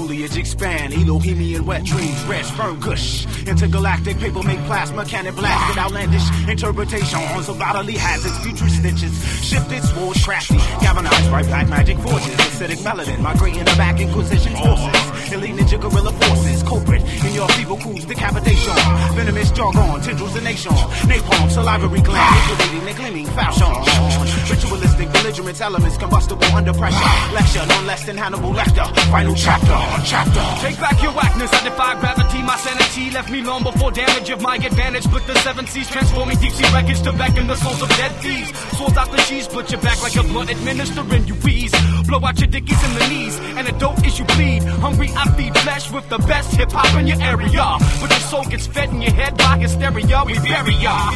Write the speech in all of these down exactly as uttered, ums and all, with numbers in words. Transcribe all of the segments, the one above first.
foliage expand, Elohimian wet dreams, red sperm gush. Intergalactic paper make plasma cannon blast with outlandish interpretations of bodily hazards, future stitches, shifted swords, crafty, galvanized by black magic forces, acidic melanin, migrating the back inquisition forces, elite ninja guerrilla forces, culprit in your feeble crews, decapitation, venomous jargon, tendrils of nation, napalm, salivary gland, liquidating and gleaming fashion, ritualistic belligerent elements, combustible under pressure, lecture, none less than Hannibal Lecter, final chapter, chapter. Take back your whackness, I defy gravity, my sanity left me long before damage of my advantage, but the seven seas transforming deep sea wreckage to beckon the souls of dead thieves, swords out the cheese, split your back like a blunt administering you wheeze, blow out your dickies in the knees, and a dope is you bleed, hungry I feed flesh with the best hip hop in your area, but your soul gets fed in your head by hysteria, we bury ya.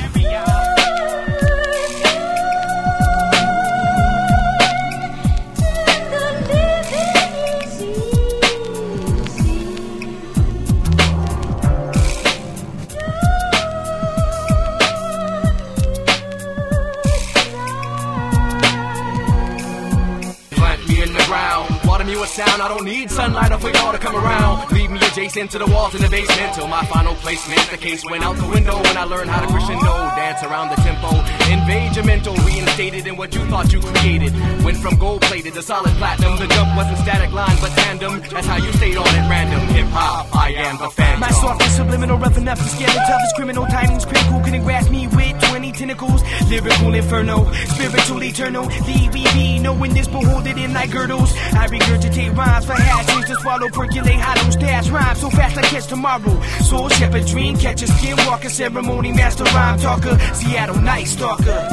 You a sound, I don't need sunlight for y'all to come around. Leave me adjacent to the walls in the basement till my final placement. The case went out the window when I learned how to crescendo, dance around the tempo, invade your mental, reinstated in what you thought you created. Went from gold plated to solid platinum. The jump wasn't static line but tandem. That's how you stayed on it random. Hip hop, I am the phantom. My soft and subliminal, rough enough to scare the toughest criminal. Timing's critical, couldn't grasp me with twenty tentacles. Lyrical inferno, spiritual eternal. The we be knowing this, behold it in like girdles. I regurgitate rhymes for hashings to swallow, percolate hollow, stash rhymes so fast I catch tomorrow. Soul shepherd, dream catcher, skinwalker, ceremony master, rhyme talker, Seattle night stalker.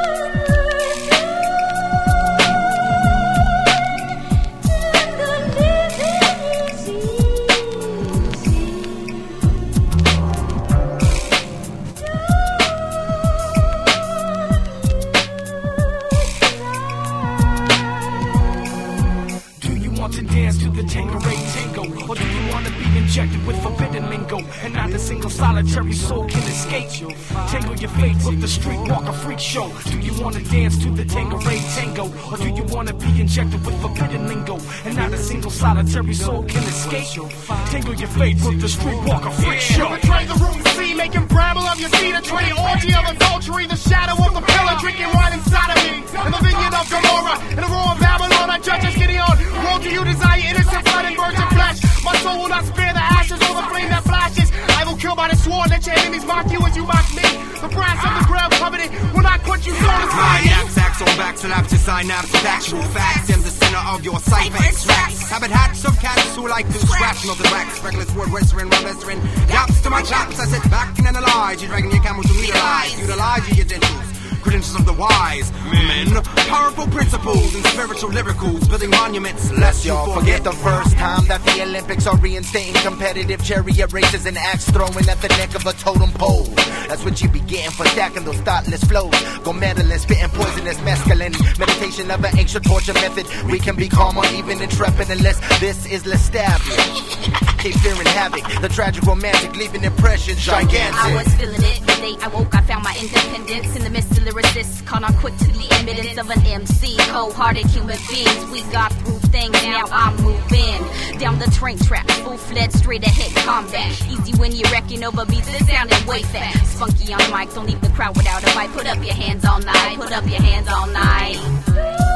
With forbidden lingo, and not a single solitary soul can escape. Tangle your fate with the streetwalker freak show. Do you wanna dance to the Tanqueray tango, or do you wanna be injected with forbidden lingo, and not a single solitary soul can escape? Tangle your fate with the streetwalker freak show. Betray the room C, making bramble of your seed, a train orgy of adultery, the shadow of the pillar, drinking wine inside of me, in the vineyard of Gomorrah, in the roar of Babylon, I judge us getting on. Woe do you desire innocent blood and virgin flesh? My soul will not spare the ashes or the flame that flashes. I will kill by the sword, let your enemies mock you as you mock me. The brass of the ground covenant will not quench you, soul is my axe, axe on back, synapse, synapse, with actual facts. Am the center of your cipher extracts. Habit hats of cats who like to scratch on the wax. Reckless word whispering, while whispering. Gaps to my chaps, I sit back and analyze. You're dragging your camel to utilize. Utilize your dentals. Credentials of the wise men, powerful principles and spiritual lyricals, building monuments. Lest y'all forget the first time that the Olympics are reinstating competitive chariot races and axe throwing at the neck of a totem pole. That's what you be getting for stacking those thoughtless flows. Go meddling, spitting poisonous mescaline. Meditation of an ancient torture method. We can be calm or even intrepid unless this is established. Keep fearing havoc, the tragic romantic, leaving impressions gigantic. I was feeling it the day I woke. I found my independence in the midst of lyricists, caught on quick to the evidence of an M C. Cold-hearted human beings, we got through things. Now I'm moving down the train tracks, full-fledged, straight ahead combat. Easy when you're wrecking over beats that sounded way fast. Spunky on the mic, don't leave the crowd without a fight. Put up your hands all night, put up your hands all night.